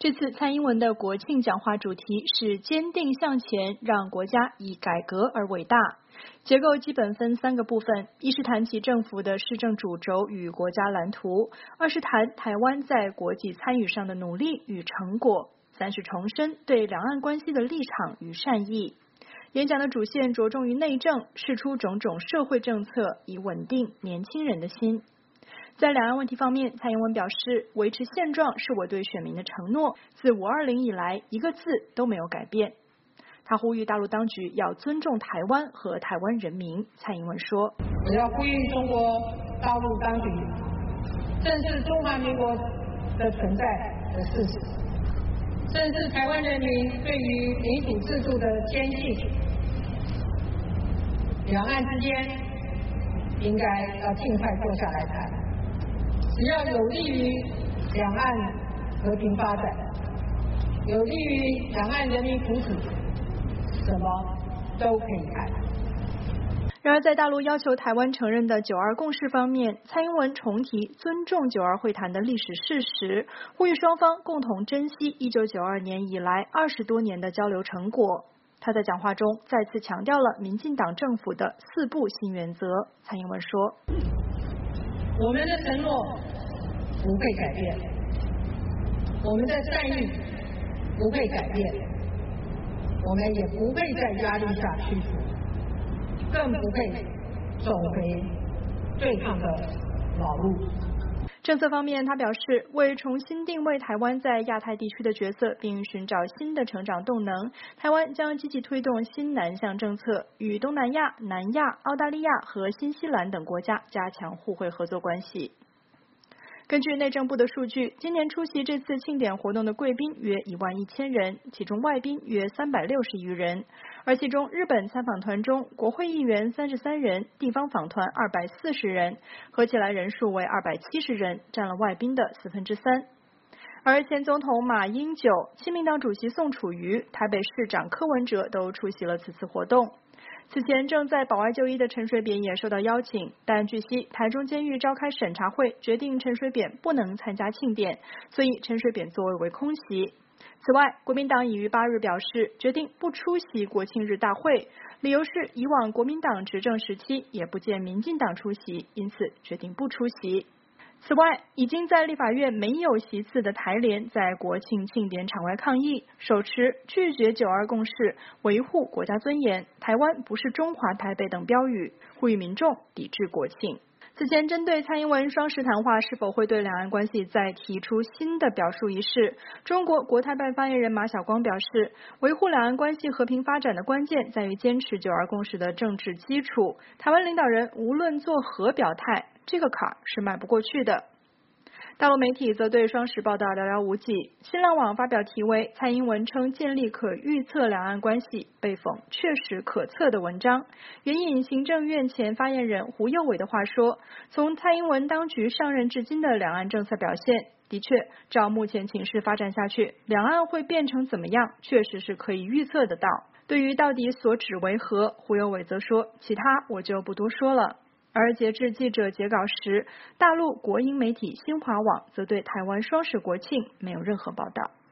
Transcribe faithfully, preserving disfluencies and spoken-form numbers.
这次蔡英文的国庆讲话主题是坚定向前，让国家以改革而伟大。结构基本分三个部分，一是谈其政府的施政主轴与国家蓝图，二是谈台湾在国际参与上的努力与成果，三是重申对两岸关系的立场与善意。演讲的主线着重于内政，释出种种社会政策，以稳定年轻人的心。在两岸问题方面，蔡英文表示，维持现状是我对选民的承诺，自五二零以来一个字都没有改变。他呼吁大陆当局要尊重台湾和台湾人民。蔡英文说， 我要呼吁中国大陆当局正视中华民国的存在的事实，正视台湾人民对于民主制度的坚信，两岸之间应该要尽快坐下来谈，只要有利于两岸和平发展，有利于两岸人民福祉，什么都可以谈。 然而，在大陆要求台湾承认的九二共识方面，蔡英文重提尊重九二会谈的历史事实，呼吁双方共同珍惜一九九二年以来二十多年的交流成果。他在讲话中再次强调了民进党政府的四不新原则。蔡英文说， 我们的承诺不会改变，我们的善意不会改变，我们也不会在压力下屈服，更不会走回对抗的老路。 政策方面，他表示，为重新定位台湾在亚太地区的角色，并寻找新的成长动能，台湾将积极推动新南向政策，与东南亚、南亚、澳大利亚和新西兰等国家加强互惠合作关系。根据内政部的数据，今年出席这次庆典活动的贵宾约一万一千人，其中外宾约三百六十余人，而其中日本参访团中，国会议员三十三人，地方访团二百四十人，合起来人数为二百七十人，占了外宾的四分之三。而前总统马英九、亲民党主席宋楚瑜、台北市长柯文哲都出席了此次活动。此前正在保外就医的陈水扁也受到邀请，但据悉台中监狱召开审查会，决定陈水扁不能参加庆典，所以陈水扁座位为空席。此外，国民党已于八日表示，决定不出席国庆日大会，理由是以往国民党执政时期也不见民进党出席，因此决定不出席。此外，已经在立法院没有席次的台联在国庆庆典场外抗议，手持拒绝九二共识、维护国家尊严、台湾不是中华台北等标语，呼吁民众抵制国庆。此前，针对蔡英文双十谈话是否会对两岸关系再提出新的表述一事，中国国台办发言人马晓光表示，维护两岸关系和平发展的关键在于坚持九二共识的政治基础，台湾领导人无论作何表态，这个坎是迈不过去的。大陆媒体则对双十报道寥寥无几，新浪网发表题为蔡英文称建立可预测两岸关系，被讽确实可测的文章，援引行政院前发言人胡佑伟的话说，从蔡英文当局上任至今的两岸政策表现，的确照目前情势发展下去，两岸会变成怎么样，确实是可以预测得到。对于到底所指为何，胡佑伟则说，其他我就不多说了。而截至记者截稿时，大陆国营媒体新华网则对台湾双十国庆没有任何报道。